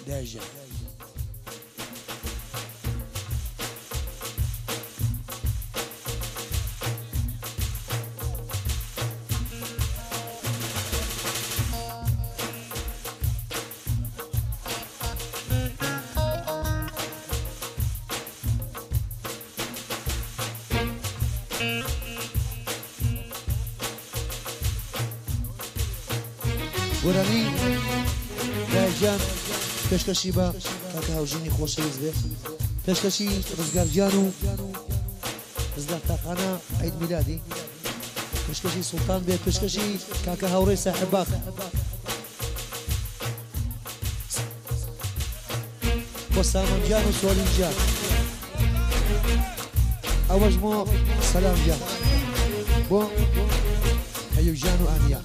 دايجان ورانی دايجان پێشکەشی بە کاکە هاوژینی خۆشەویست بێ پێشکەشی ڕزگارگیان و ڕزگار تاقانە عید میلادی پێشکەشی سوڵتان بێت پێشکەشی کاکە هاوڕێی ساحێباغ بۆ سامانجان و سۆلینجان ئەوەش بۆ سەلامجان بۆ هەیوژان و ئانیا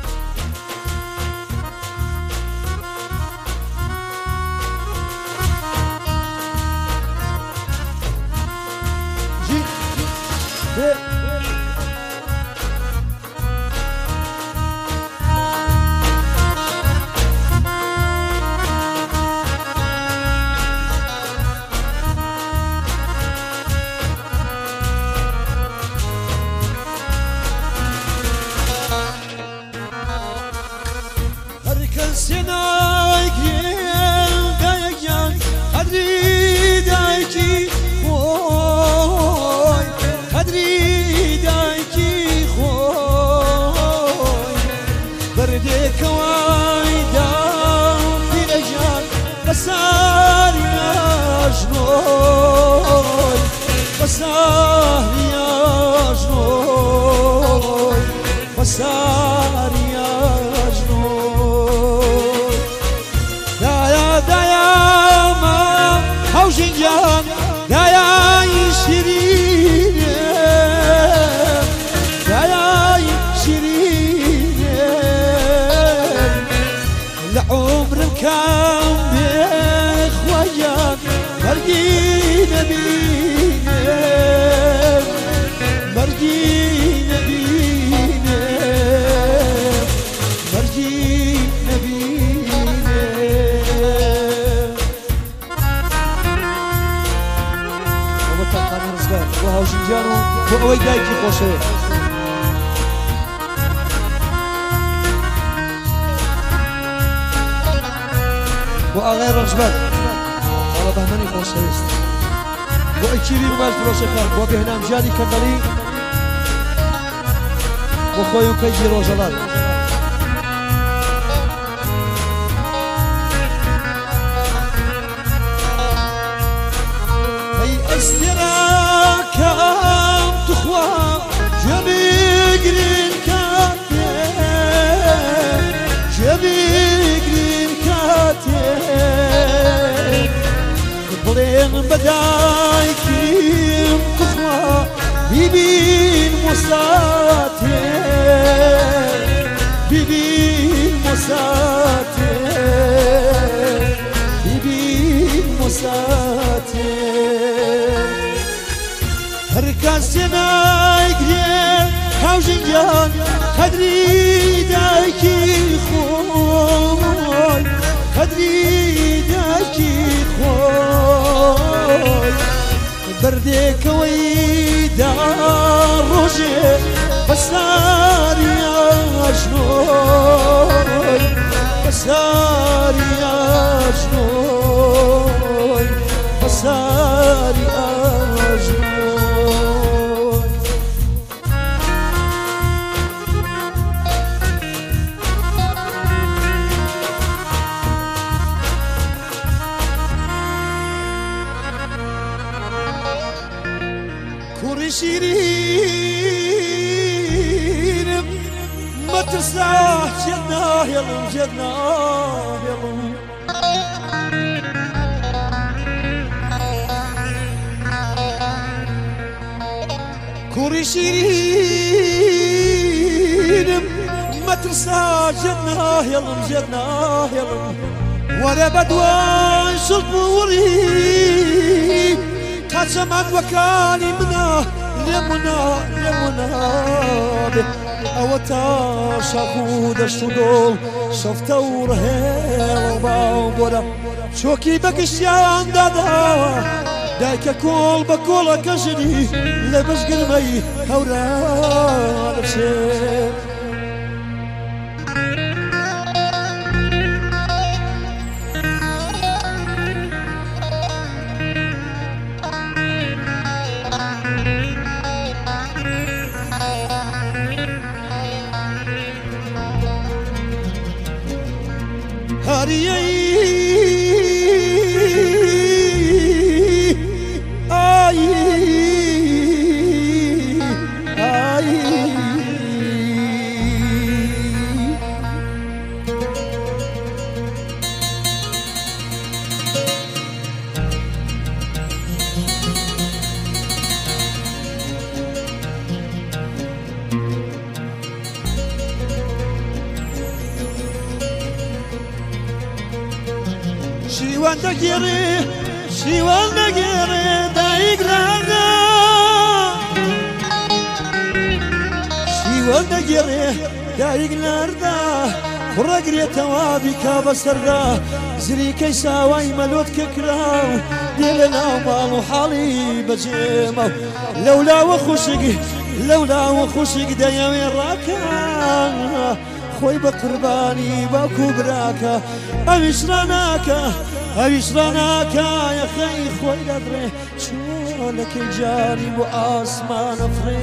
ئەوەی دایکی خۆشەوێت بۆ ئاغای ڕەنجبەر ئەڵە بەهمەنی خۆشەویست بۆ ئەکیری باش درۆشەکان بۆ بێهنامژانی کەمەڵی بۆ خۆی و کەیجی ڕۆژەڵات بدايكم تخوى بيبين مساتي بيبين مساتي بيبين مساتي هركاسنا يقري حوجنجان قدري دايكي خوي قدري دايكي خوي بردك ويدا روجي بسار يا جنوي بسار يا جنوي بسار يا جنوي شيرين ما ترساح جناه يلم جناه يلم كوري شيرين ما ترساح جناه يلم جناه يلم ولا بدوان شطوري كاتشمات وكاني منه لمنا لمنا أو تاشا خود الشدول شفته ورهێڵ باو بۆرە چۆکی بەگشتیان داداوە دایکە کۆڵ بە کۆڵەکە ژنی لە بەشگرمەی هەوران بچێت شیوان دەگێڕێ دایک لەهەردا شیوان دەگێڕێ دایک لەهەردا کوڕەگرێتەوە بیکا بەسەردا زریکەی ساوای مەلۆت کە کراو دێ لە ناو ماڵ و حاڵی بەجێمە لەولاوە خوشک دەیەوێ ڕاکە خۆی بە قوربانی باوکو براکە ئەویش ڕناکە یەخەی خۆی دەدرێ چۆلەکەی جاری بۆ ئاسمانە فرێ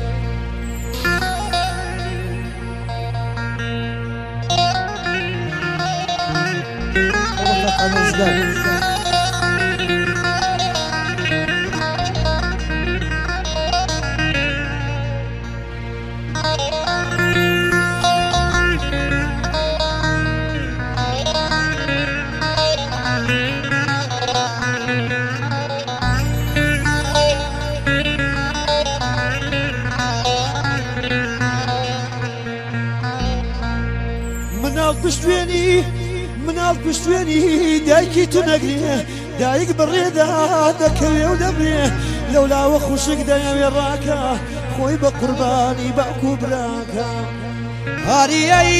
مناڵ پشتوێنی دایکی تو نەگرێ دایک بڕێدا دەکەوێ و دەبرێ لەولاوە خوشک دەیەوێ ڕاکە خۆی بە قوربانی باوکو براکە هاریەی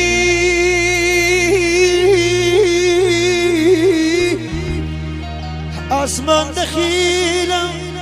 ئاسمان دەخیلە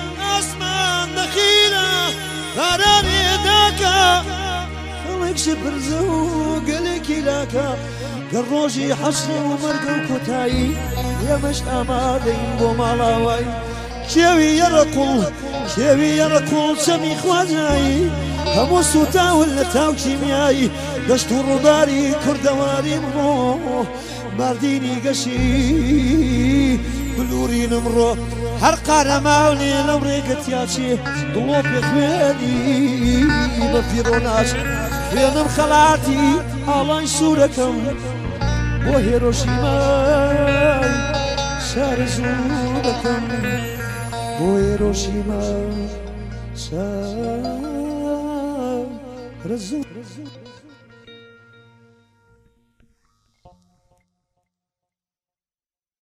هەرانێ داکە خەڵێکشی برزە و گەلێکی لاکە گەر ڕۆژی حەشر و مەرگە و کۆتایی ئێمەش ئامادەین بۆ ماڵاوای کێوی یەڕە قوڵ چەمی خوازایی هەموو سوتاون لە تاو کیمیایی دەشت و ڕووباری کوردەواری بڕۆ ماردینی گەشی بلورینم ڕۆ هەر قارەماونێ لەو ڕێگەتیاچێ دڵۆ پێ خوێنی بە پیرۆناش خوێنم خەڵاتی ئاڵای سوورەکەم بۆ هێرۆشیمای شارەزوو دەکەم بۆ هێرۆشیمای شارەزوو